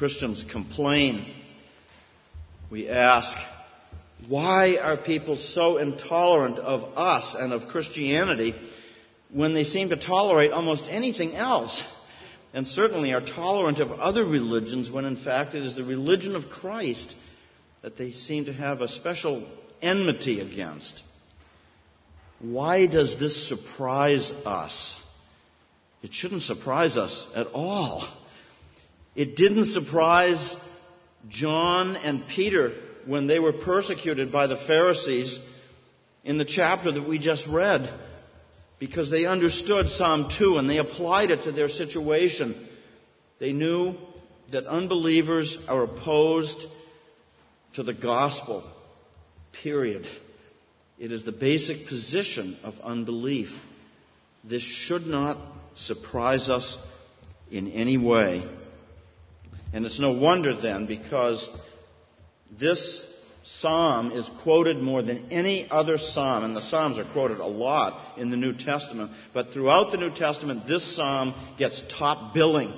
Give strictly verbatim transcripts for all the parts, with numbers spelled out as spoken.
Christians complain, we ask, why are people so intolerant of us and of Christianity when they seem to tolerate almost anything else, and certainly are tolerant of other religions when in fact it is the religion of Christ that they seem to have a special enmity against? Why does this surprise us? It shouldn't surprise us at all. It didn't surprise John and Peter when they were persecuted by the Pharisees in the chapter that we just read, because they understood Psalm two and they applied it to their situation. They knew that unbelievers are opposed to the gospel, period. It is the basic position of unbelief. This should not surprise us in any way. And it's no wonder then, because this psalm is quoted more than any other psalm, and the psalms are quoted a lot in the New Testament, but throughout the New Testament, this psalm gets top billing.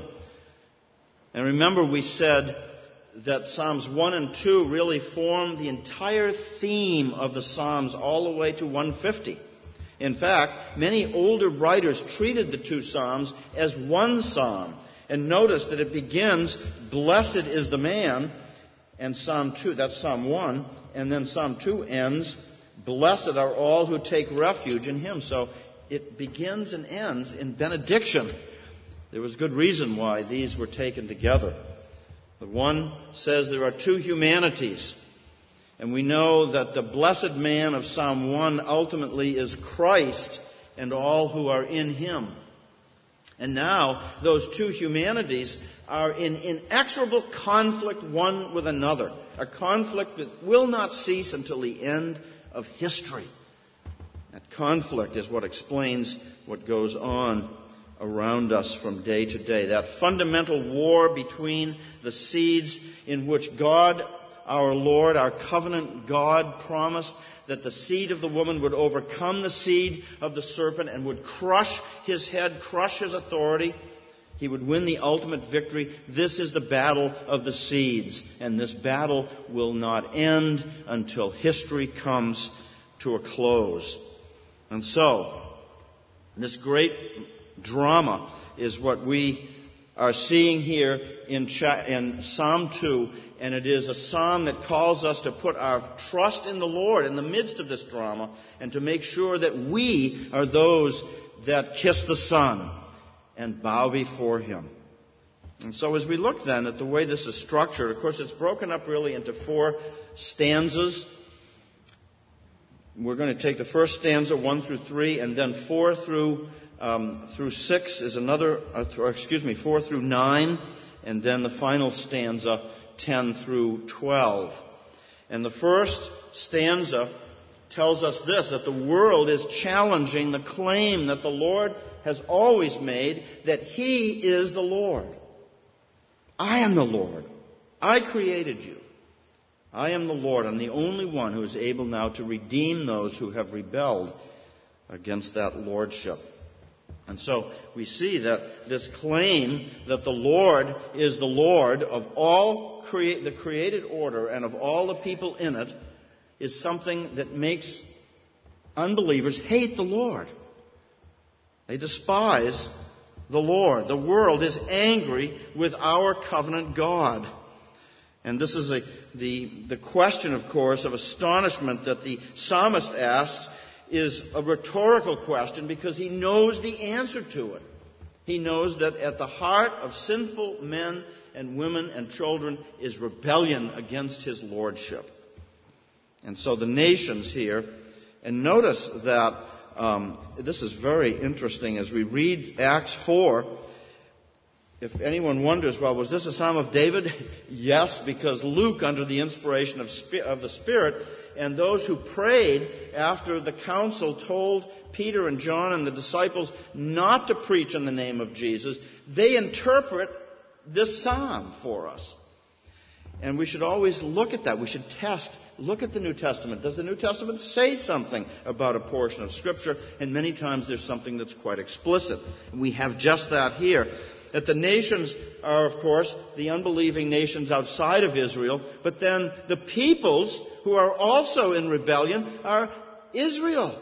And remember, we said that Psalms one and two really form the entire theme of the Psalms all the way to one fifty. In fact, many older writers treated the two Psalms as one psalm. And notice that it begins, "Blessed is the man," and Psalm two, that's Psalm one, and then Psalm two ends, "Blessed are all who take refuge in him." So it begins and ends in benediction. There was good reason why these were taken together. But one says there are two humanities, and we know that the blessed man of Psalm one ultimately is Christ and all who are in him. And now those two humanities are in inexorable conflict one with another, a conflict that will not cease until the end of history. That conflict is what explains what goes on around us from day to day. That fundamental war between the seeds in which God, our Lord, our covenant God, promised that the seed of the woman would overcome the seed of the serpent and would crush his head, crush his authority. He would win the ultimate victory. This is the battle of the seeds, and this battle will not end until history comes to a close. And so, this great drama is what we are seeing here in, cha- in Psalm two, and it is a psalm that calls us to put our trust in the Lord in the midst of this drama and to make sure that we are those that kiss the Son and bow before him. And so as we look then at the way this is structured, of course it's broken up really into four stanzas. We're going to take the first stanza, one through three, and then four through Um, through six is another, or excuse me, four through nine, and then the final stanza, ten through twelve. And the first stanza tells us this, that the world is challenging the claim that the Lord has always made, that he is the Lord. I am the Lord. I created you. I am the Lord. I'm the only one who is able now to redeem those who have rebelled against that lordship. And so we see that this claim that the Lord is the Lord of all create, the created order and of all the people in it is something that makes unbelievers hate the Lord. They despise the Lord. The world is angry with our covenant God. And this is a, the, the question, of course, of astonishment that the psalmist asks is a rhetorical question because he knows the answer to it. He knows that at the heart of sinful men and women and children is rebellion against his lordship. And so the nations here, and notice that um, this is very interesting as we read Acts four. If anyone wonders, well, was this a Psalm of David? Yes, because Luke, under the inspiration of, of the Spirit, and those who prayed after the council told Peter and John and the disciples not to preach in the name of Jesus, they interpret this psalm for us. And we should always look at that. We should test. Look at the New Testament. Does the New Testament say something about a portion of Scripture? And many times there's something that's quite explicit. And we have just that here. That the nations are, of course, the unbelieving nations outside of Israel, but then the peoples who are also in rebellion are Israel.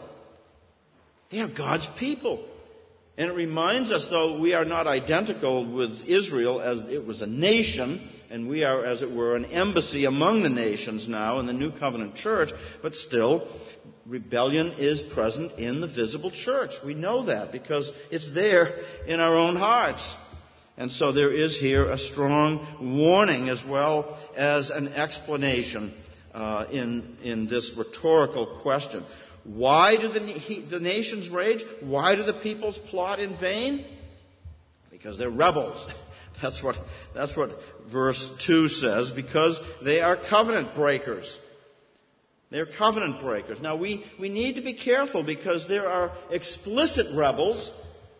They are God's people. And it reminds us, though, we are not identical with Israel as it was a nation, and we are, as it were, an embassy among the nations now in the New Covenant Church, but still, rebellion is present in the visible church. We know that because it's there in our own hearts. And so there is here a strong warning as well as an explanation uh, in, in this rhetorical question. Why do the, the nations rage? Why do the peoples plot in vain? Because they're rebels. That's what, that's what verse two says. Because they are covenant breakers. They're covenant breakers. Now we, we need to be careful because there are explicit rebels.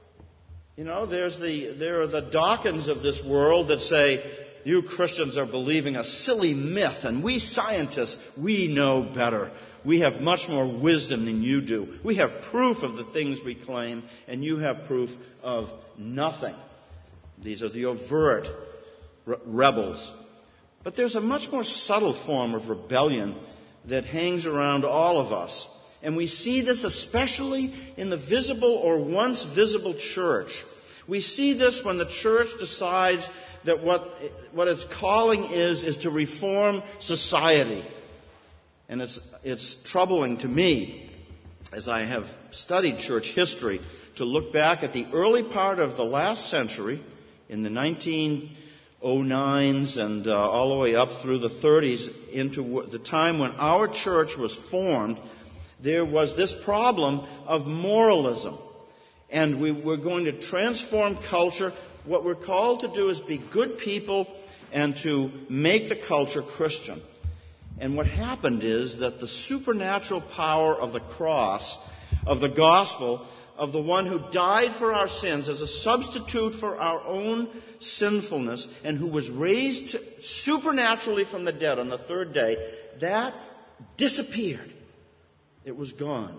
You know, there's the, there are the Dawkins of this world that say, you Christians are believing a silly myth, and we scientists, we know better. We have much more wisdom than you do. We have proof of the things we claim, and you have proof of nothing. These are the overt re- rebels. But there's a much more subtle form of rebellion that hangs around all of us. And we see this especially in the visible or once visible church. We see this when the church decides that what, what its calling is, is to reform society. And it's, it's troubling to me, as I have studied church history, to look back at the early part of the last century, in the nineteen oh nines and uh, all the way up through the thirties, into the time when our church was formed. There was this problem of moralism. And we were going to transform culture. What we're called to do is be good people and to make the culture Christian. And what happened is that the supernatural power of the cross, of the gospel, of the one who died for our sins as a substitute for our own sinfulness and who was raised supernaturally from the dead on the third day, that disappeared. It was gone.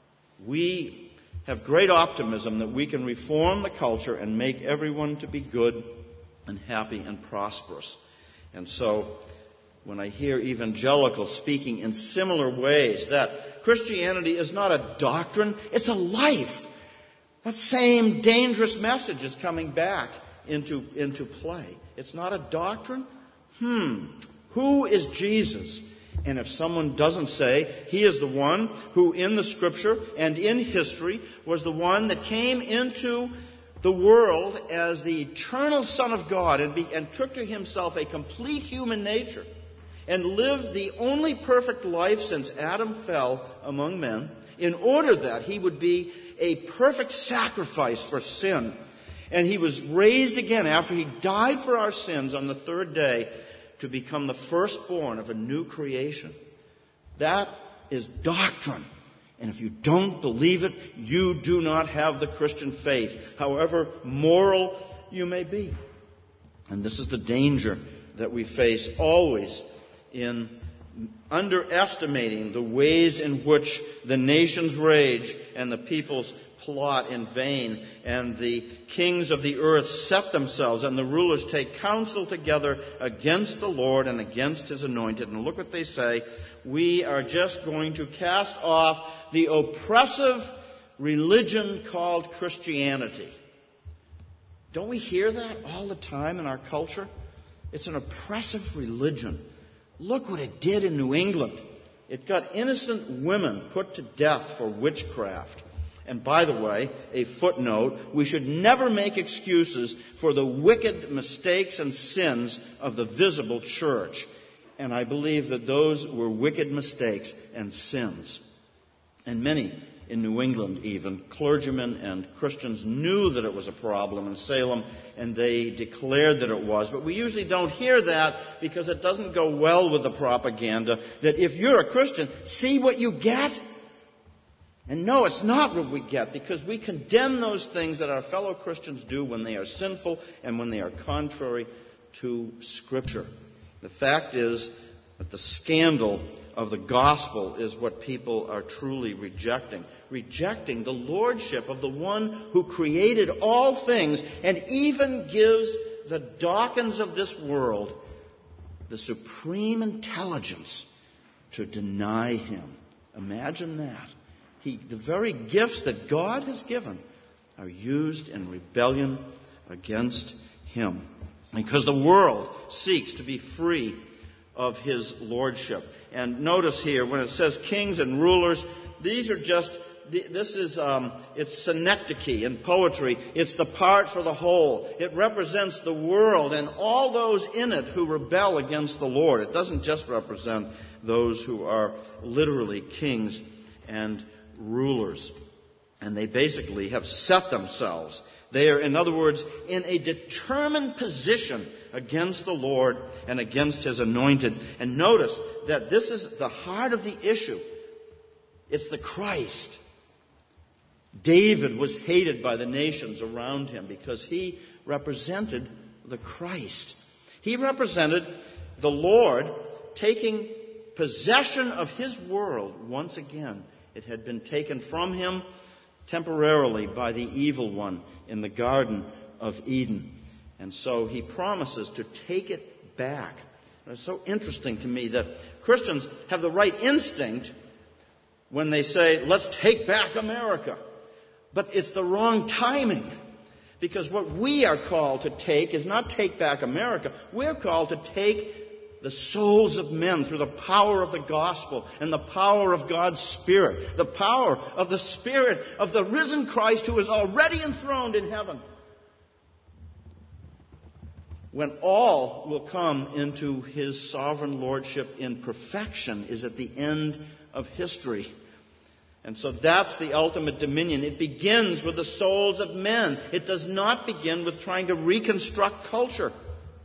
We have great optimism that we can reform the culture and make everyone to be good and happy and prosperous. And so, when I hear evangelicals speaking in similar ways, that Christianity is not a doctrine, it's a life. That same dangerous message is coming back into, into play. It's not a doctrine. Hmm. Who is Jesus? And if someone doesn't say he is the one who in the Scripture and in history was the one that came into the world as the eternal Son of God and, be, and took to himself a complete human nature and lived the only perfect life since Adam fell among men, in order that he would be a perfect sacrifice for sin. And he was raised again after he died for our sins on the third day to become the firstborn of a new creation. That is doctrine. And if you don't believe it, you do not have the Christian faith, however moral you may be. And this is the danger that we face always in underestimating the ways in which the nations rage and the peoples plot in vain, and the kings of the earth set themselves, and the rulers take counsel together against the Lord and against his anointed. And look what they say. We are just going to cast off the oppressive religion called Christianity. Don't we hear that all the time in our culture? It's an oppressive religion. Look what it did in New England. It got innocent women put to death for witchcraft. And by the way, a footnote, we should never make excuses for the wicked mistakes and sins of the visible church. And I believe that those were wicked mistakes and sins. And many in New England even, clergymen and Christians knew that it was a problem in Salem, and they declared that it was. But we usually don't hear that because it doesn't go well with the propaganda that if you're a Christian, see what you get. And no, it's not what we get, because we condemn those things that our fellow Christians do when they are sinful and when they are contrary to Scripture. The fact is But the scandal of the gospel is what people are truly rejecting. Rejecting the lordship of the one who created all things and even gives the Dawkins of this world the supreme intelligence to deny him. Imagine that. He, the very gifts that God has given are used in rebellion against him. Because the world seeks to be free of his lordship. And notice here, when it says kings and rulers, these are just, this is, um, it's synecdoche in poetry. It's the part for the whole. It represents the world and all those in it who rebel against the Lord. It doesn't just represent those who are literally kings and rulers. And they basically have set themselves. They are, in other words, in a determined position against the Lord and against his anointed. And notice that this is the heart of the issue. It's the Christ. David was hated by the nations around him because he represented the Christ. He represented the Lord taking possession of his world once again. It had been taken from him temporarily by the evil one in the Garden of Eden. And so he promises to take it back. And it's so interesting to me that Christians have the right instinct when they say, let's take back America. But it's the wrong timing. Because what we are called to take is not take back America. We're called to take the souls of men through the power of the gospel and the power of God's Spirit. The power of the Spirit of the risen Christ who is already enthroned in heaven. When all will come into his sovereign lordship in perfection is at the end of history. And so that's the ultimate dominion. It begins with the souls of men. It does not begin with trying to reconstruct culture.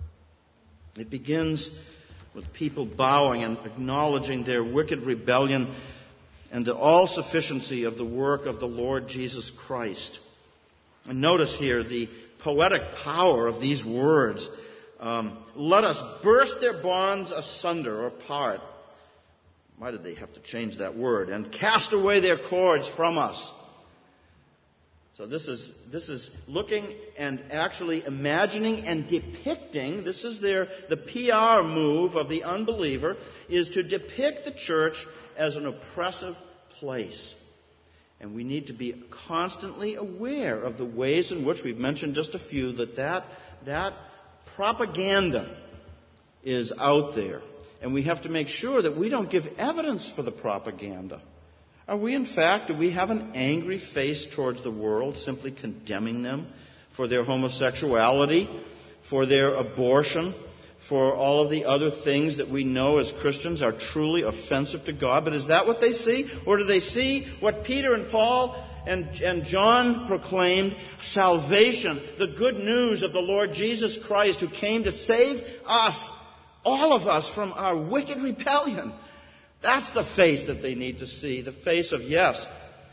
It begins with people bowing and acknowledging their wicked rebellion and the all-sufficiency of the work of the Lord Jesus Christ. And notice here the poetic power of these words. Um, Let us burst their bonds asunder or apart. Why did they have to change that word? And cast away their cords from us. So this is this is looking and actually imagining and depicting. This is their the P R move of the unbeliever, is to depict the church as an oppressive place. And we need to be constantly aware of the ways in which we've mentioned just a few that that, that propaganda is out there. And we have to make sure that we don't give evidence for the propaganda. Are we, in fact, do we have an angry face towards the world, simply condemning them for their homosexuality, for their abortion, for all of the other things that we know as Christians are truly offensive to God? But is that what they see? Or do they see what Peter and Paul and, and John proclaimed, salvation, the good news of the Lord Jesus Christ who came to save us, all of us, from our wicked rebellion? That's the face that they need to see. The face of, yes,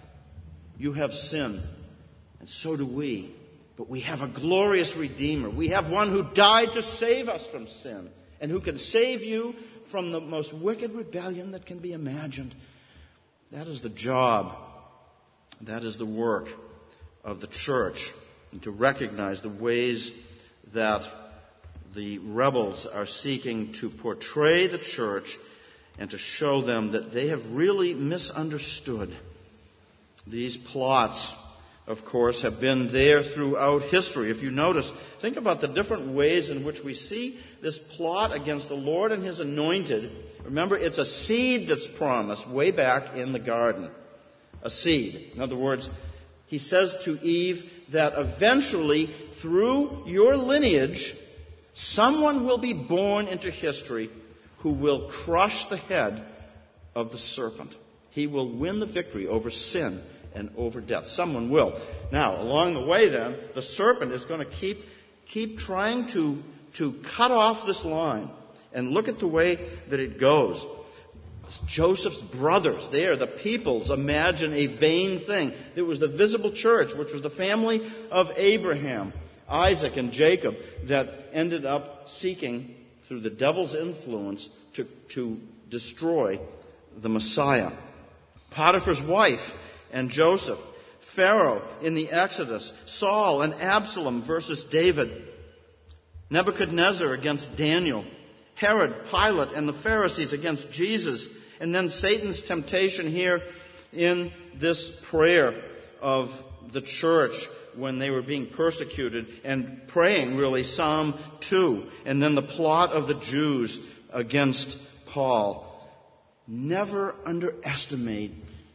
you have sinned, and so do we. But we have a glorious Redeemer. We have one who died to save us from sin, and who can save you from the most wicked rebellion that can be imagined. That is the job. That is the work of the church, and to recognize the ways that the rebels are seeking to portray the church and to show them that they have really misunderstood. These plots, of course, have been there throughout history. If you notice, think about the different ways in which we see this plot against the Lord and his anointed. Remember, it's a seed that's promised way back in the garden. A seed. In other words, he says to Eve that eventually, through your lineage, someone will be born into history who will crush the head of the serpent. He will win the victory over sin and over death. Someone will. Now, along the way then, the serpent is going to keep keep trying to, to cut off this line. And look at the way that it goes. Joseph's brothers, they are the peoples, imagine a vain thing. There was the visible church, which was the family of Abraham, Isaac, and Jacob, that ended up seeking, through the devil's influence, to, to destroy the Messiah. Potiphar's wife and Joseph, Pharaoh in the Exodus, Saul and Absalom versus David, Nebuchadnezzar against Daniel, Herod, Pilate, and the Pharisees against Jesus, and then Satan's temptation here in this prayer of the church when they were being persecuted and praying, really, Psalm two, and then the plot of the Jews against Paul. Never underestimate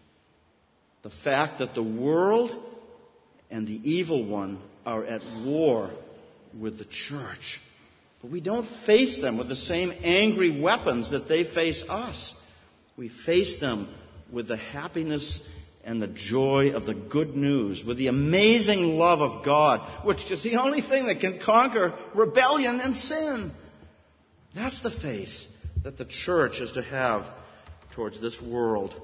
the fact that the world and the evil one are at war with the church. But we don't face them with the same angry weapons that they face us. We face them with the happiness and the joy of the good news, with the amazing love of God, which is the only thing that can conquer rebellion and sin. That's the face that the church is to have towards this world.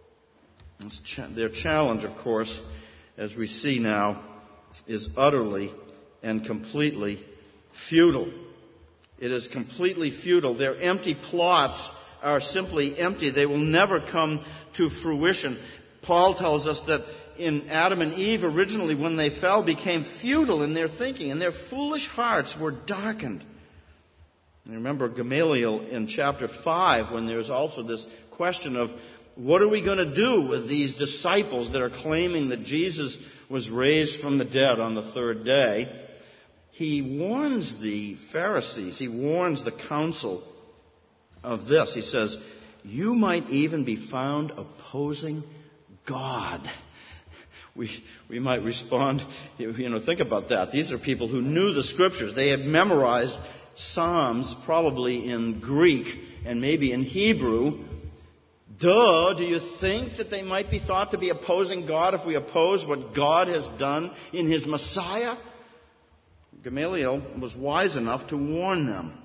Their challenge, of course, as we see now, is utterly and completely futile. It is completely futile. Their empty plots are simply empty. They will never come to fruition. Paul tells us that in Adam and Eve, originally when they fell, became futile in their thinking, and their foolish hearts were darkened. And remember Gamaliel in chapter five, when there's also this question of what are we going to do with these disciples that are claiming that Jesus was raised from the dead on the third day? He warns the Pharisees, he warns the council of this. He says, you might even be found opposing God. We we might respond, you know, think about that. These are people who knew the Scriptures. They had memorized Psalms, probably in Greek and maybe in Hebrew. Duh, do you think that they might be thought to be opposing God if we oppose what God has done in His Messiah? Gamaliel was wise enough to warn them.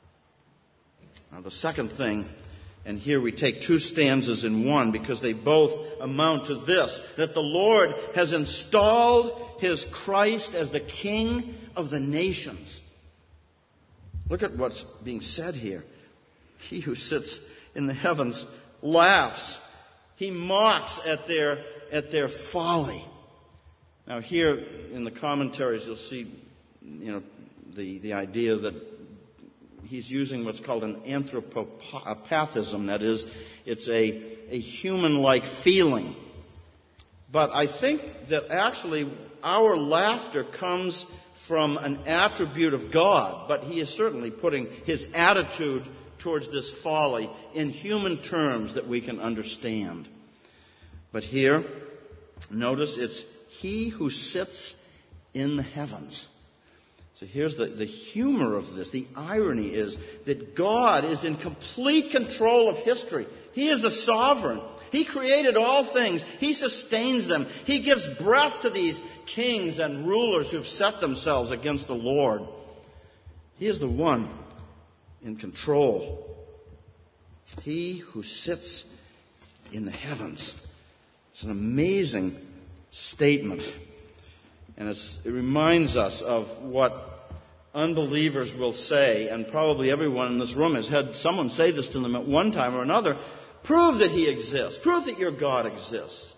Now, the second thing, and here we take two stanzas in one because they both amount to this, that the Lord has installed His Christ as the King of the nations. Look at what's being said here. He who sits in the heavens laughs. He mocks at their, at their folly. Now here in the commentaries you'll see, you know, the, the idea that he's using what's called an anthropopathism. That is, it's a, a human-like feeling. But I think that actually our laughter comes from an attribute of God. But he is certainly putting his attitude towards this folly in human terms that we can understand. But here, notice it's he who sits in the heavens. So here's the, the humor of this. The irony is that God is in complete control of history. He is the sovereign. He created all things. He sustains them. He gives breath to these kings and rulers who've set themselves against the Lord. He is the one in control. He who sits in the heavens. It's an amazing statement. And it's, it reminds us of what unbelievers will say, and probably everyone in this room has had someone say this to them at one time or another. Prove that He exists. Prove that your God exists.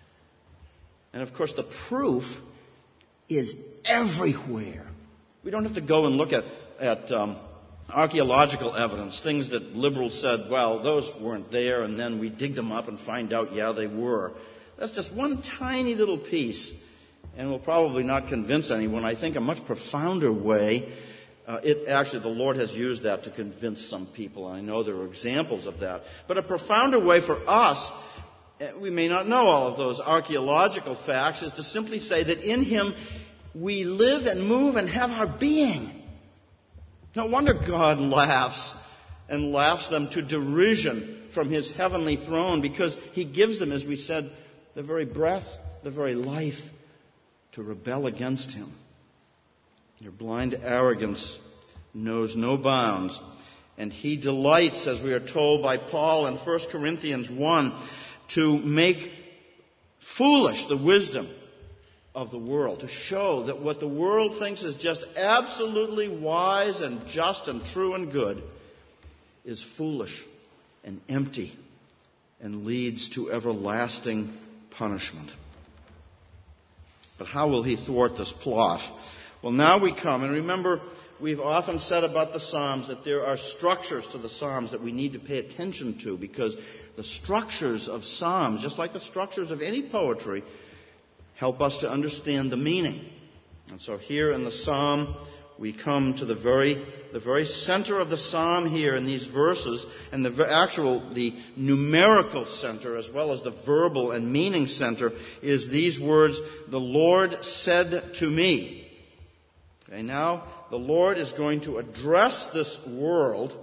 And of course the proof is everywhere. We don't have to go and look at, at um, archaeological evidence, things that liberals said, well, those weren't there, and then we dig them up and find out, yeah, they were. That's just one tiny little piece, and will probably not convince anyone. I think a much profounder way, uh, it actually, the Lord has used that to convince some people. I know there are examples of that. But a profounder way for us, we may not know all of those archaeological facts, is to simply say that in Him we live and move and have our being. No wonder God laughs and laughs them to derision from His heavenly throne, because He gives them, as we said, the very breath, the very life to rebel against Him. Your blind arrogance knows no bounds, and He delights, as we are told by Paul in First Corinthians one, to make foolish the wisdom of the world, to show that what the world thinks is just absolutely wise and just and true and good is foolish and empty and leads to everlasting punishment. But how will he thwart this plot? Well, now we come, and remember, we've often said about the Psalms that there are structures to the Psalms that we need to pay attention to, because the structures of Psalms, just like the structures of any poetry, help us to understand the meaning. And so here in the Psalm, we come to the very, the very center of the Psalm here in these verses, and the actual, the numerical center as well as the verbal and meaning center is these words, "The Lord said to me." Okay, now the Lord is going to address this world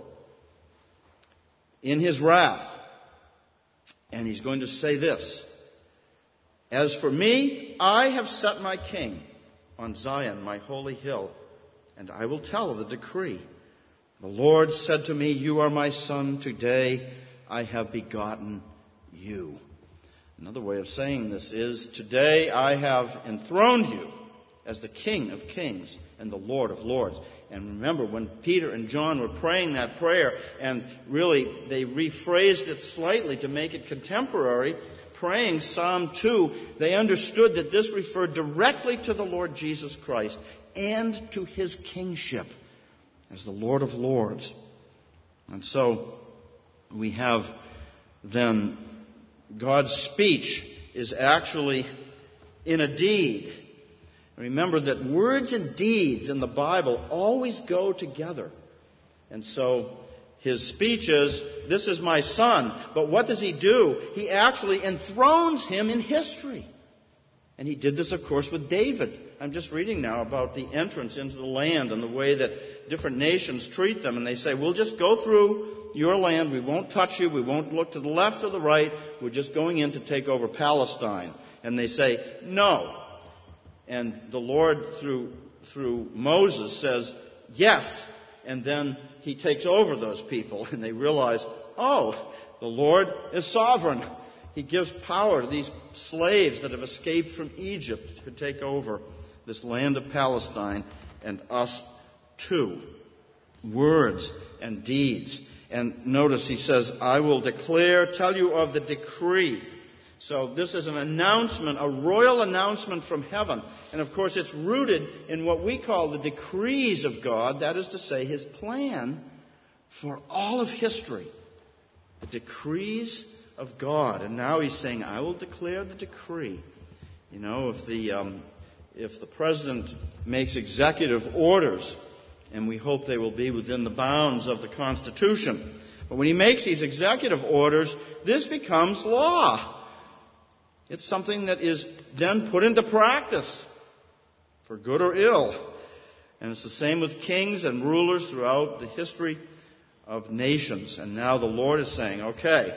in his wrath. And he's going to say this, "As for me, I have set my king on Zion, my holy hill, and I will tell of the decree. The Lord said to me, you are my son. Today I have begotten you." Another way of saying this is, today I have enthroned you as the King of kings and the Lord of lords. And remember, when Peter and John were praying that prayer, and really they rephrased it slightly to make it contemporary, praying Psalm two, they understood that this referred directly to the Lord Jesus Christ and to his kingship as the Lord of lords. And so we have then God's speech is actually in a deed. Remember that words and deeds in the Bible always go together. And so his speech is, "This is my son." But what does he do? He actually enthrones him in history. And he did this, of course, with David. I'm just reading now about the entrance into the land and the way that different nations treat them. And they say, "We'll just go through your land. We won't touch you. We won't look to the left or the right. We're just going in to take over Palestine." And they say, "No." And the Lord, through through Moses, says, "Yes." And then he takes over those people, and they realize, oh, the Lord is sovereign. He gives power to these slaves that have escaped from Egypt to take over this land of Palestine and us too. Words and deeds. And notice he says, "I will declare, tell you of the decree." So this is an announcement, a royal announcement from heaven. And of course it's rooted in what we call the decrees of God, that is to say, his plan for all of history. The decrees of God. And now he's saying, "I will declare the decree." You know, if the um, if the president makes executive orders, and we hope they will be within the bounds of the Constitution, but when he makes these executive orders, this becomes law. It's something that is then put into practice, for good or ill. And it's the same with kings and rulers throughout the history of nations. And now the Lord is saying, okay,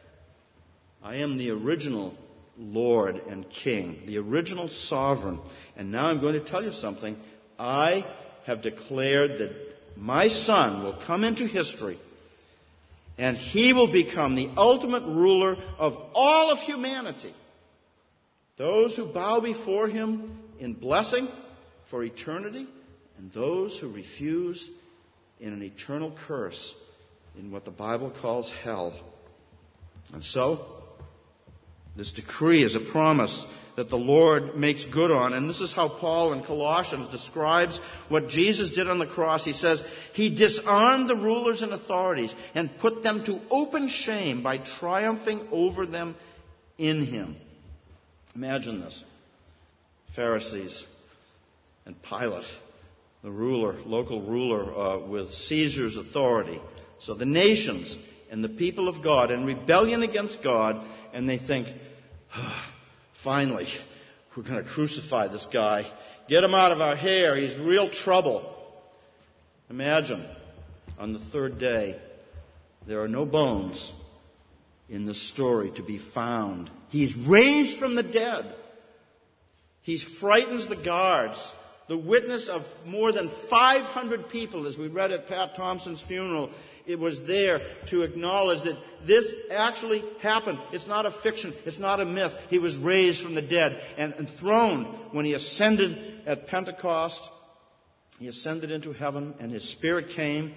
I am the original Lord and King, the original sovereign. And now I'm going to tell you something. I have declared that my son will come into history, and he will become the ultimate ruler of all of humanity. Those who bow before him in blessing for eternity, and those who refuse in an eternal curse in what the Bible calls hell. And so, this decree is a promise that the Lord makes good on. And this is how Paul in Colossians describes what Jesus did on the cross. He says, he disarmed the rulers and authorities and put them to open shame by triumphing over them in him. Imagine this. Pharisees and Pilate, the ruler, local ruler uh, with Caesar's authority. So the nations and the people of God in rebellion against God, and they think, oh, finally, we're going to crucify this guy. Get him out of our hair. He's real trouble. Imagine, on the third day, there are no bones in this story to be found. He's raised from the dead. He frightens the guards. The witness of more than five hundred people, as we read at Pat Thompson's funeral, it was there to acknowledge that this actually happened. It's not a fiction. It's not a myth. He was raised from the dead and enthroned when he ascended at Pentecost. He ascended into heaven, and his Spirit came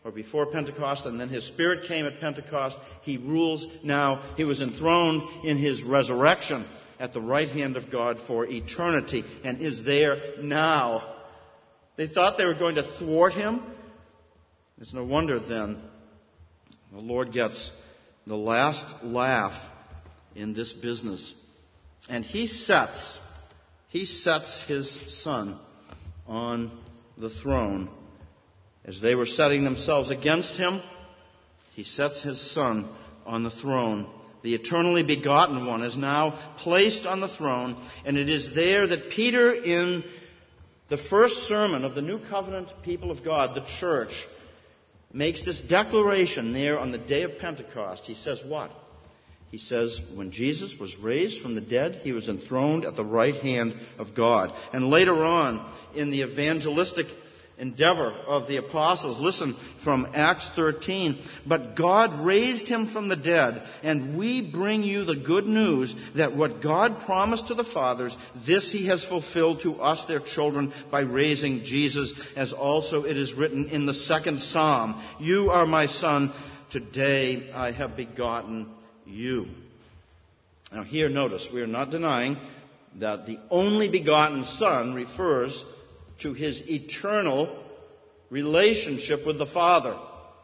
or before Pentecost, and then his Spirit came at Pentecost. He rules now. He was enthroned in his resurrection at the right hand of God for eternity and is there now. They thought they were going to thwart him. It's no wonder then the Lord gets the last laugh in this business. And he sets, he sets his Son on the throne. As they were setting themselves against him, he sets his Son on the throne. The eternally begotten one is now placed on the throne, and it is there that Peter, in the first sermon of the New Covenant people of God, the church, makes this declaration there on the day of Pentecost. He says what? He says, when Jesus was raised from the dead, he was enthroned at the right hand of God. And later on, in the evangelistic endeavor of the apostles, listen from Acts thirteen, but God raised him from the dead, and we bring you the good news that what God promised to the fathers, this he has fulfilled to us, their children, by raising Jesus, as also it is written in the second psalm, you are my son, today I have begotten you. Now here, notice, we are not denying that the only begotten Son refers to his eternal relationship with the Father.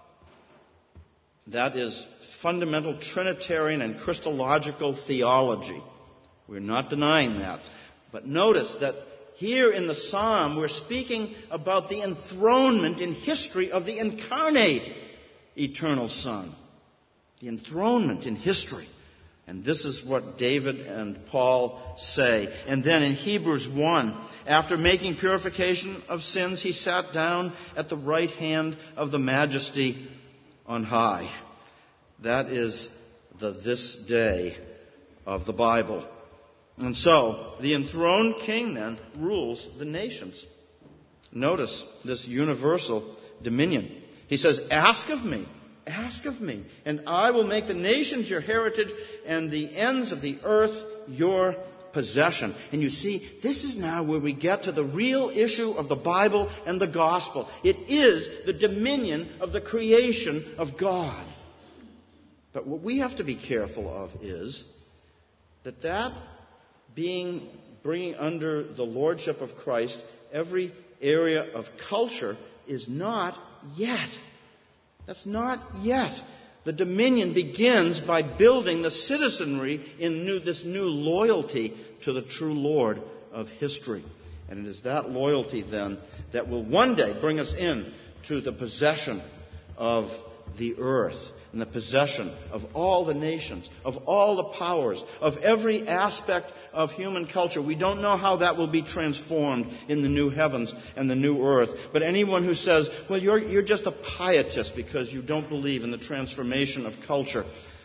That is fundamental Trinitarian and Christological theology. We're not denying that. But notice that here in the Psalm, we're speaking about the enthronement in history of the incarnate eternal Son. The enthronement in history. And this is what David and Paul say. And then in Hebrews one, after making purification of sins, he sat down at the right hand of the Majesty on high. That is the this day of the Bible. And so, the enthroned king then rules the nations. Notice this universal dominion. He says, ask of me. Ask of me, and I will make the nations your heritage and the ends of the earth your possession. And you see, this is now where we get to the real issue of the Bible and the gospel. It is the dominion of the creation of God. But what we have to be careful of is that that being, bringing under the lordship of Christ every area of culture is not yet. That's not yet. The dominion begins by building the citizenry in new, this new loyalty to the true Lord of history. And it is that loyalty then that will one day bring us in to the possession of the earth and the possession of all the nations, of all the powers, of every aspect of human culture. We don't know how that will be transformed in the new heavens and the new earth. But anyone who says, well, you're, you're just a pietist because you don't believe in the transformation of culture,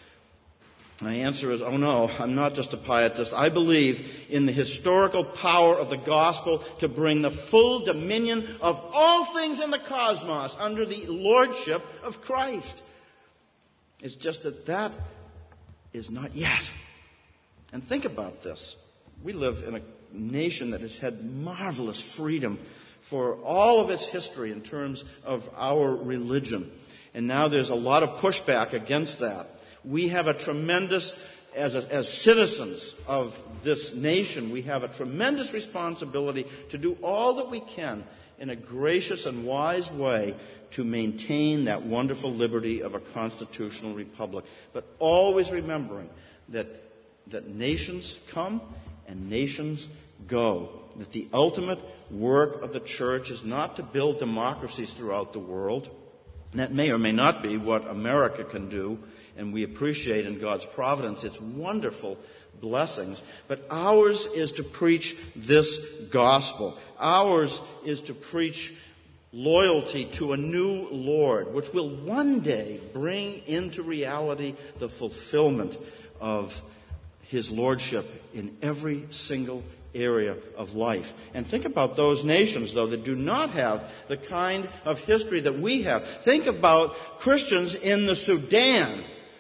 my answer is, oh no, I'm not just a pietist. I believe in the historical power of the gospel to bring the full dominion of all things in the cosmos under the lordship of Christ. It's just that that is not yet. And think about this. We live in a nation that has had marvelous freedom for all of its history in terms of our religion. And now there's a lot of pushback against that. We have a tremendous, as, a, as citizens of this nation, we have a tremendous responsibility to do all that we can in a gracious and wise way to maintain that wonderful liberty of a constitutional republic. But always remembering that, that nations come and nations go. That the ultimate work of the church is not to build democracies throughout the world. And that may or may not be what America can do, and we appreciate in God's providence its wonderful blessings. But ours is to preach this gospel. Ours is to preach loyalty to a new Lord, which will one day bring into reality the fulfillment of his lordship in every single area of life. And think about those nations, though, that do not have the kind of history that we have. Think about Christians in the Sudan,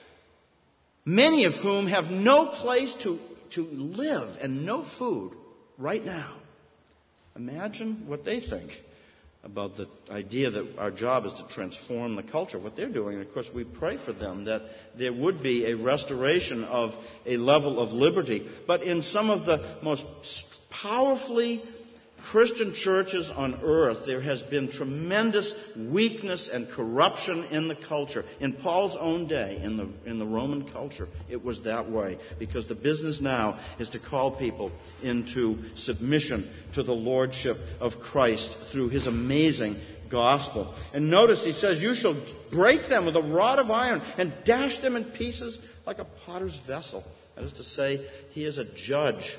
many of whom have no place to, to live and no food right now. Imagine what they think about the idea that our job is to transform the culture, what they're doing. And of course, we pray for them that there would be a restoration of a level of liberty. But in some of the most powerfully Christian churches on earth, there has been tremendous weakness and corruption in the culture. In Paul's own day, in the in the Roman culture, it was that way. Because the business now is to call people into submission to the lordship of Christ through his amazing gospel. And notice he says, you shall break them with a rod of iron and dash them in pieces like a potter's vessel. That is to say, he is a judge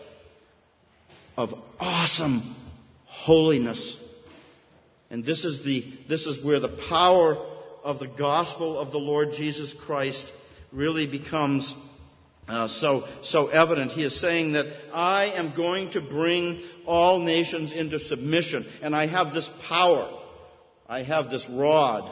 of awesome holiness. And this is the this is where the power of the gospel of the Lord Jesus Christ really becomes uh, so so evident. He is saying that I am going to bring all nations into submission, and I have this power. I have this rod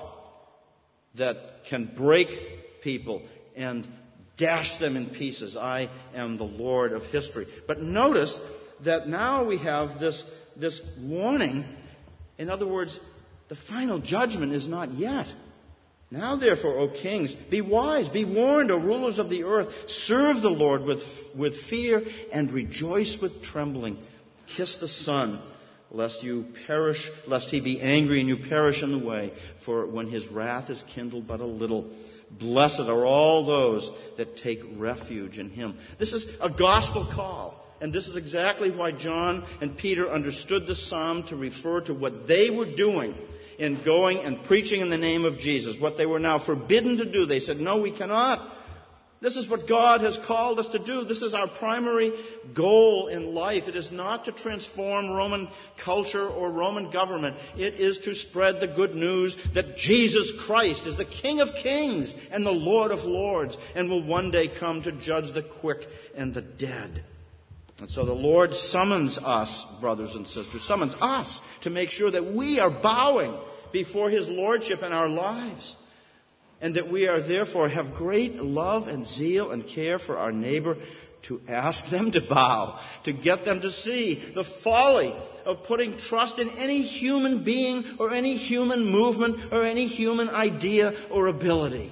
that can break people and dash them in pieces. I am the Lord of history. But notice that now we have this This warning. In other words, the final judgment is not yet. Now, therefore, O kings, be wise, be warned, O rulers of the earth. Serve the Lord with, with fear and rejoice with trembling. Kiss the Son, lest you perish, lest he be angry and you perish in the way. For when his wrath is kindled but a little, blessed are all those that take refuge in him. This is a gospel call. And this is exactly why John and Peter understood this psalm to refer to what they were doing in going and preaching in the name of Jesus, what they were now forbidden to do. They said, no, we cannot. This is what God has called us to do. This is our primary goal in life. It is not to transform Roman culture or Roman government. It is to spread the good news that Jesus Christ is the King of kings and the Lord of lords and will one day come to judge the quick and the dead. And so the Lord summons us, brothers and sisters, summons us to make sure that we are bowing before his lordship in our lives. And that we are therefore have great love and zeal and care for our neighbor, to ask them to bow, to get them to see the folly of putting trust in any human being or any human movement or any human idea or ability.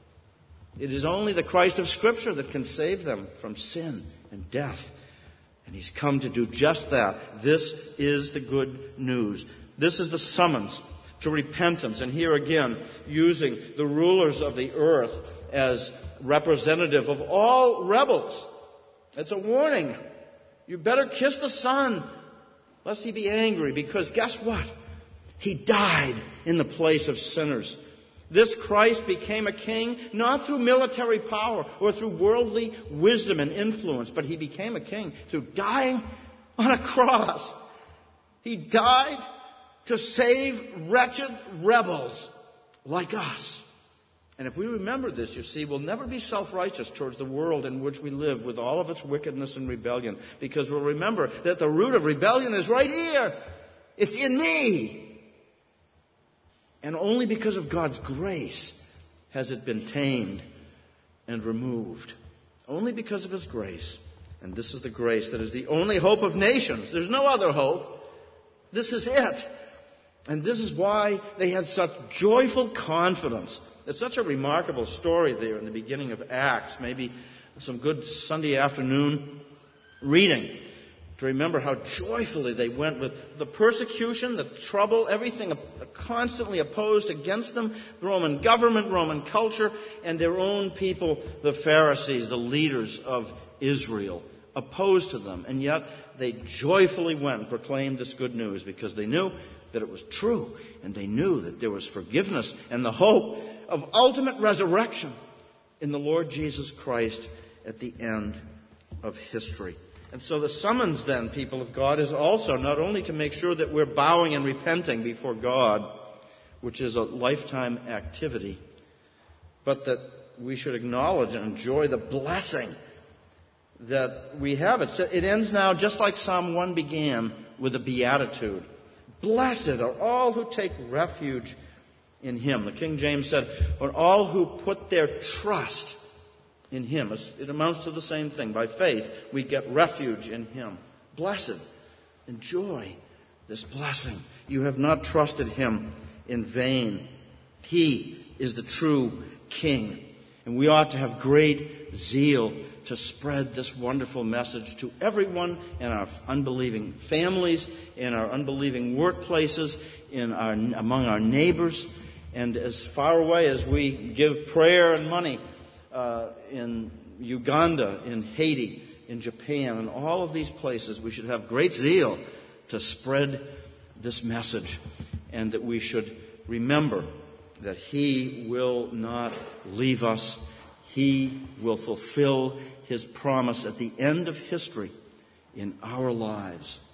It is only the Christ of Scripture that can save them from sin and death. And he's come to do just that. This is the good news. This is the summons to repentance. And here again, using the rulers of the earth as representative of all rebels. It's a warning. You better kiss the Son, lest he be angry. Because guess what? He died in the place of sinners. This Christ became a king not through military power or through worldly wisdom and influence, but he became a king through dying on a cross. He died to save wretched rebels like us. And if we remember this, you see, we'll never be self-righteous towards the world in which we live with all of its wickedness and rebellion, because we'll remember that the root of rebellion is right here. It's in me. And only because of God's grace has it been tamed and removed. Only because of his grace. And this is the grace that is the only hope of nations. There's no other hope. This is it. And this is why they had such joyful confidence. It's such a remarkable story there in the beginning of Acts. Maybe some good Sunday afternoon reading to remember how joyfully they went with the persecution, the trouble, everything constantly opposed against them, the Roman government, Roman culture, and their own people, the Pharisees, the leaders of Israel, opposed to them. And yet they joyfully went and proclaimed this good news because they knew that it was true, and they knew that there was forgiveness and the hope of ultimate resurrection in the Lord Jesus Christ at the end of history. And so the summons then, people of God, is also not only to make sure that we're bowing and repenting before God, which is a lifetime activity, but that we should acknowledge and enjoy the blessing that we have. It, it ends now just like Psalm one began, with a beatitude. Blessed are all who take refuge in him. The King James said, or all who put their trust in him. It amounts to the same thing. By faith, we get refuge in him. Blessed, enjoy this blessing. You have not trusted him in vain. He is the true King. And we ought to have great zeal to spread this wonderful message to everyone in our unbelieving families, in our unbelieving workplaces, in our, among our neighbors, and as far away as we give prayer and money uh, in Uganda, in Haiti, in Japan, and all of these places, we should have great zeal to spread this message, and that we should remember that he will not leave us. He will fulfill his promise at the end of history in our lives.